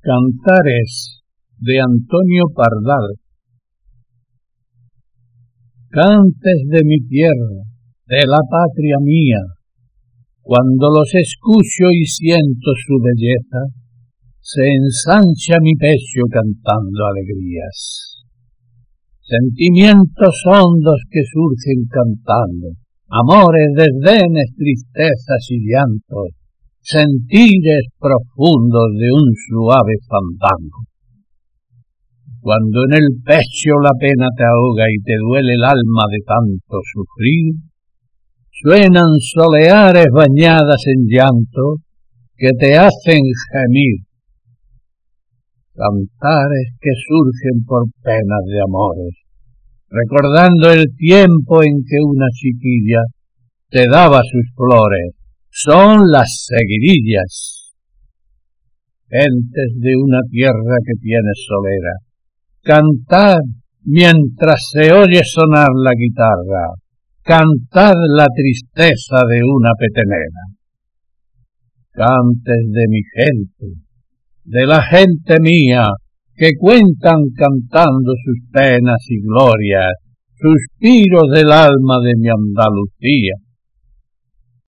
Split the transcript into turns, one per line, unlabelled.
Cantares de Antonio Pardal. Cantes de mi tierra, de la patria mía, cuando los escucho y siento su belleza, se ensancha mi pecho cantando alegrías. Sentimientos hondos que surgen cantando, amores, desdenes, tristezas y llantos, sentires profundos de un suave fandango. Cuando en el pecho la pena te ahoga y te duele el alma de tanto sufrir, suenan soleares bañadas en llanto que te hacen gemir. Cantares que surgen por penas de amores, recordando el tiempo en que una chiquilla te daba sus flores, son las seguidillas. Gentes de una tierra que tiene solera, cantad mientras se oye sonar la guitarra, cantad la tristeza de una petenera. Cantes de mi gente, de la gente mía, que cuentan cantando sus penas y glorias, suspiros del alma de mi Andalucía.